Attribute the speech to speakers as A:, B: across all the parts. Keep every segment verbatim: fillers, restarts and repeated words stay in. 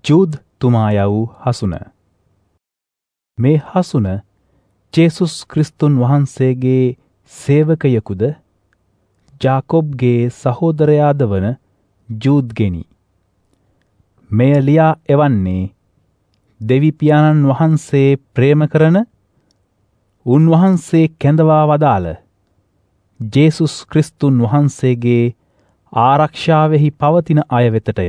A: ජූද් තුමා යවූ හසුන. මේ හසුන ජේසුස් ක්‍රිස්තුන් වහන්සේගේ සේවකයෙකුද ජාකොබ්ගේ සහෝදරයාද වන ජූද්ගෙනි. මෙය ලියා එවන්නේ දෙවි පියාණන් වහන්සේ ප්‍රේම කරන උන්වහන්සේ කැඳවා වදාළ ජේසුස් ක්‍රිස්තුන් වහන්සේගේ ආරක්ෂාවෙහි පවතින අය වෙතටය.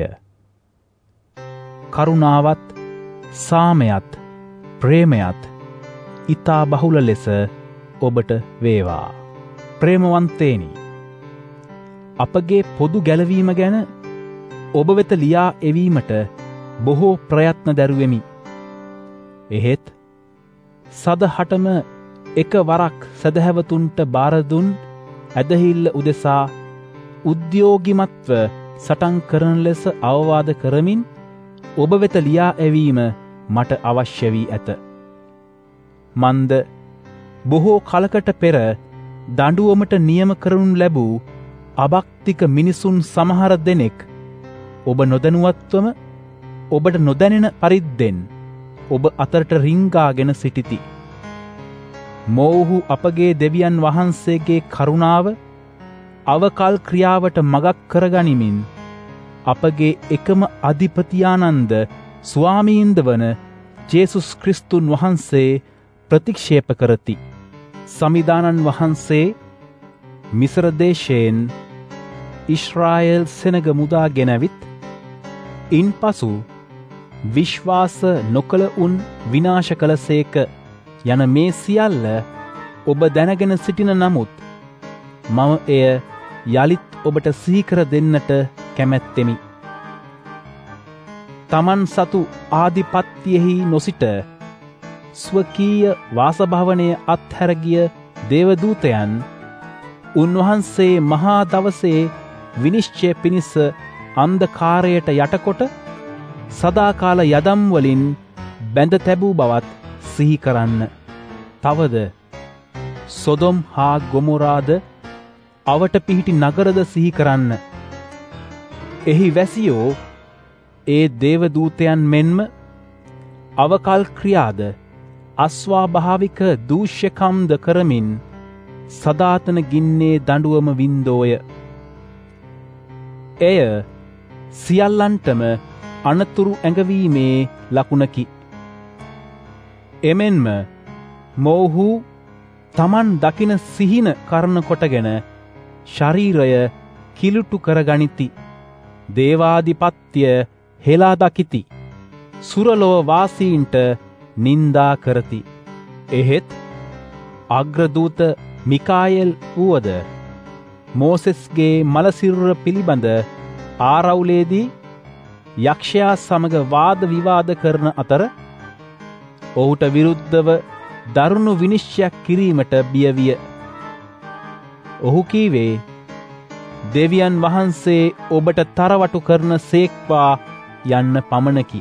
A: කරුණාවත් සාමයත් ප්‍රේමයත් ඊතා බහුල ලෙස ඔබට වේවා. ප්‍රේමවන්තේනි, අපගේ පොදු ගැලවීම ගැන ඔබ වෙත ලියා එවීමට බොහෝ ප්‍රයත්න දැරුවෙමි. එහෙත් සදහටම එක වරක් සදහැවතුන්ට බාර දුන් ඇදහිල්ල උදෙසා උද්‍යෝගිමත්ව සටන් කරන ලෙස අවවාද කරමින් ඔබ වෙත ලියා එවීම මට අවශ්‍ය වී ඇත. මන්ද බොහෝ කලකට පෙර දඬුවමට නියම කරනු ලැබූ අභක්තික මිනිසුන් සමහර දෙනෙක් ඔබ නොදැනුවත්වම ඔබට නොදැනෙන පරිද්දෙන් ඔබ අතරට රිංගාගෙන සිටිති. මොවුහු අපගේ දෙවියන් වහන්සේගේ කරුණාව අවකල් ක්‍රියාවට මගක් කරගනිමින් අපගේ එකම අධිපතියානන්ද ස්වාමීන්ද වන ජේසුස් ක්‍රිස්තුන් වහන්සේ ප්‍රතික්ෂේප කරති. සමිදානන් වහන්සේ මිස්ර දේශයෙන් ඊශ්‍රායෙල් සෙනග මුදා ගෙනවිත් ඉන්පසු විශ්වාස නොකළ උන් විනාශ කළසේක යන මේ සියල්ල ඔබ දැනගෙන සිටින නමුත් මම එය යලිත් ඔබට සිහිකර දෙන්නට කැමැත්තෙමි. තමන් සතු ආධිපත්‍යෙහි නොසිට ස්වකීය වාසභවනය අත්හැරගිය දේවදූතයන් උන්වහන්සේ මහා දවසේ විනිශ්චය පිණිස අන්ධකාරයට යටකොට සදාකාල යදම් වලින් බැඳ තැබූ බවත් සිහි කරන්න. තවද සොදොම් හා ගොමොරාද අවට පිහිටි නගරද සිහි කරන්න. එහි වැසියෝ ඒ දේවදූතයන් මෙන්ම අවකල් ක්‍රියාද අස්වාභාවික දූෂ්‍යකම්ද කරමින් සදාතන ගින්නේ දඬුවම වින්දෝය. එය සියල්ලන්ටම අනතුරු ඇඟවීමේ ලකුණකි. එමෙන්ම මොවුහු තමන් දකින සිහින කරන කොටගෙන ශරීරය කිලුටු කරගනිති. දේවාධිපත්‍ය හෙලා දකිති. සුරලොව වාසීන්ට නින්දා කරති. එහෙත් අග්‍රදූත මිකායෙල් වුවද මෝසෙස්ගේ මලසිරුර පිළිබඳ ආරවුලේදී යක්ෂයා සමග වාද විවාද කරන අතර ඔහුට විරුද්ධව දරුණු විනිශ්චයක් කිරීමට බියවිය. ඔහු කීවේ දෙවියන් වහන්සේ ඔබට තරවටු කරන සේක්වා යන්න පමණකි.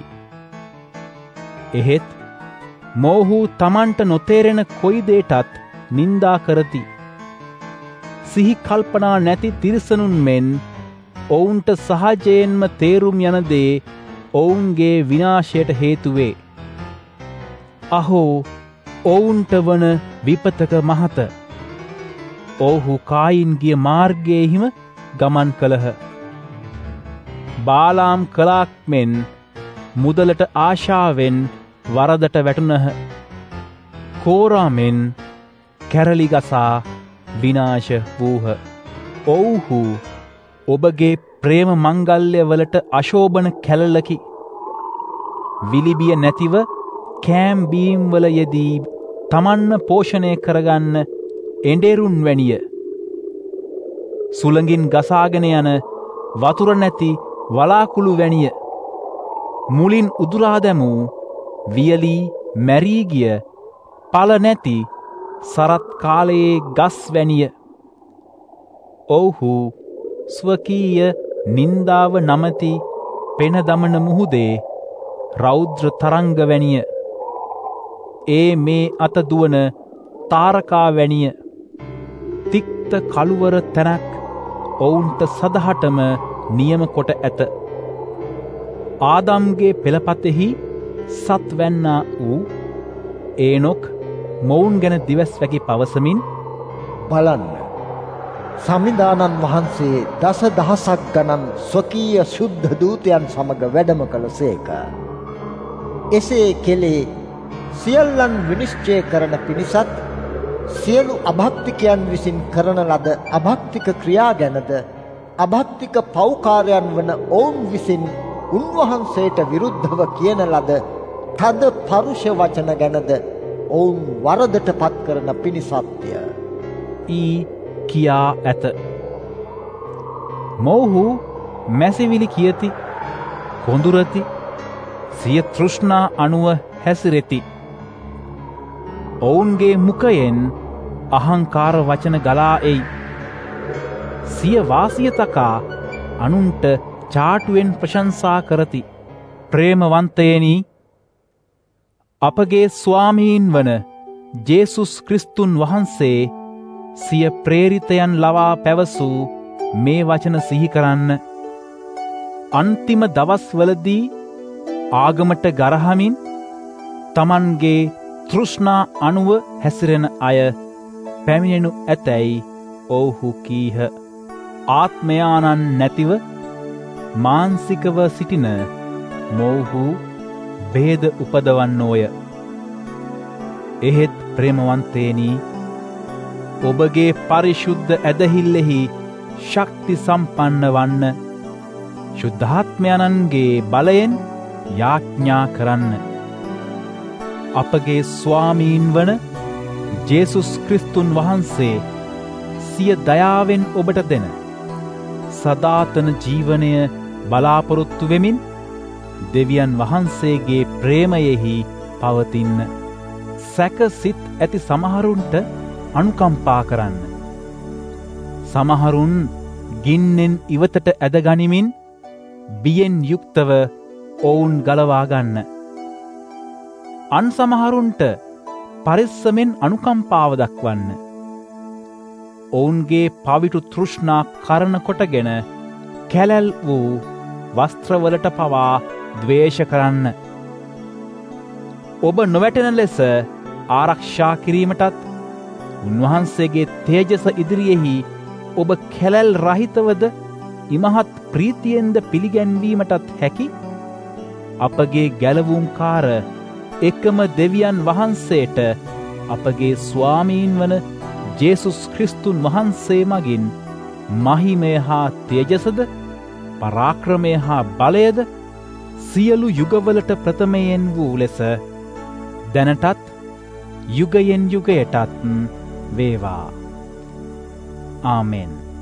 A: එහෙත් මොවුහු තමන්ට නොතේරෙන කොයි දේටත් නින්දා කරති. සිහි කල්පනා නැති තිරිසනුන් මෙන් ඔවුන්ට සහජයෙන්ම තේරුම් යන දේ ඔවුන්ගේ විනාශයට හේතුවේ. අහෝ ඔවුන්ට වන විපතක මහත. ඔවුහු කායින්ගේ මාර්ගයෙහිම ගමන් කළහ. බාලාම් කලාක් මෙන් මුදලට ආශාවෙන් වරදට වැටුණහ. කෝරාමෙන් කැරලි ගසා විනාශ වූහ. ඔවුහු ඔබගේ ප්‍රේම මංගල්‍ය වලට අශෝභන කැලලකි. විලිබිය නැතිව කෑම් බීම් වල යෙදී තමන්ව පෝෂණය කරගන්න එඬෙරුන් වැනිය. සුළඟින් ගසාගෙන යන වතුර නැති වලාකුළු වැනිය. මුලින් උදුරා දැමූ වියලී මැරී ගිය පල නැති සරත් කාලයේ ගස් වැනිය. ඔවුහු ස්වකීය නින්දාව නමැති පෙන දමන මුහුදේ රෞද්‍ර තරංග වැනිය. ඒ මේ අත දුවන තාරකා වැනිය. තික්ත කළුවර තැනක් ඔවුන්ට සදහටම නියම කොට ඇත. ආදම්ගේ පෙළපතෙහි සත්වැන්නා වූ ඒනොක් මොවුන් ගැන දිවස් වැකි පවසමින්,
B: බලන්න, සමිදානන් වහන්සේ දස දහසක් ගණන් ස්වකීය ශුද්ධ දූතයන් සමග වැඩම කළසේක. එසේ කෙලේ සියල්ලන් විනිශ්චය කරන පිණිසත් සියලු අභක්තිකයන් විසින් කරන ලද අභක්තික ක්‍රියා ගැනද අභක්තික පෞකාරයන් වන ඔවුන් විසින් උන්වහන්සේට විරුද්ධව කියන ලද තද පරුෂ වචන ගැනද ඔවුන් වරදට පත් කරන පිණිසත්ය
A: ඊ කියා ඇත. මොවුහු මැසිවිලි කියති, කොඳුරති, සිය තෘෂ්ණා අනුව හැසිරෙති. ඔවුන්ගේ මුඛයෙන් අහංකාර වචන ගලා එයි. සිය වාසිය තකා අනුන්ට චාටුවෙන් ප්‍රශංසා කරති. ප්‍රේමවන්තයනි, අපගේ ස්වාමීන් වන ජේසුස් ක්‍රිස්තුන් වහන්සේ සිය ප්‍රේරිතයන් ලවා පැවසූ මේ වචන සිහි කරන්න. අන්තිම දවස්වලදී ආගමට ගරහමින් තමන්ගේ තෘෂ්ණා අනුව හැසිරෙන අය පැමිණෙනු ඇතැයි ඔවුහු කීහ. ආත්මයානන් නැතිව මානසිකව සිටින මොවුහු බේද උපදවන්නෝය. එහෙත් ප්‍රේමවන්තේනි, ඔබගේ පරිශුද්ධ ඇදහිල්ලෙහි ශක්ති සම්පන්න වන්න. ශුද්ධාත්මයන්ගේ බලයෙන් යාඥා කරන්න. අපගේ ස්වාමීන් වන ජේසුස් ක්‍රිස්තුන් වහන්සේ සිය දයාවෙන් ඔබට දෙන සදාතන ජීවනය බලාපොරොත්තු වෙමින් දෙවියන් වහන්සේගේ ප්‍රේමයෙහි පවතින්න. සැකසිත ඇති සමහරුන්ට අනුකම්පා කරන්න. සමහරුන් ගින්නෙන් ඉවතට ඇදගනිමින් බියෙන් යුක්තව ඔවුන් ගලවා ගන්න. අන් සමහරුන්ට පරිස්සමෙන් අනුකම්පාව දක්වන්න. ඔවුන්ගේ පවිටු තෘෂ්ණා කරන කොටගෙන කැලැල් වූ වස්ත්‍රවලට පවා ද්වේෂ කරන්න. ඔබ නොවැටෙන ලෙස ආරක්ෂා කිරීමටත් උන්වහන්සේගේ තේජස ඉදිරියෙහි ඔබ කැලැල් රහිතවද ඉමහත් ප්‍රීතියෙන්ද පිළිගැන්වීමටත් හැකි අපගේ ගැලවුම්කාර එකම දෙවියන් වහන්සේට අපගේ ස්වාමීන් වන ජේසුස් ක්‍රිස්තුන් වහන්සේ මගින් මහිමය හා තේජසද පරාක්‍රමය හා බලයද සියලු යුගවලට ප්‍රථමයෙන් වූ ලෙස දැනටත් යුගයෙන් යුගයටත් වේවා. ආමෙන්.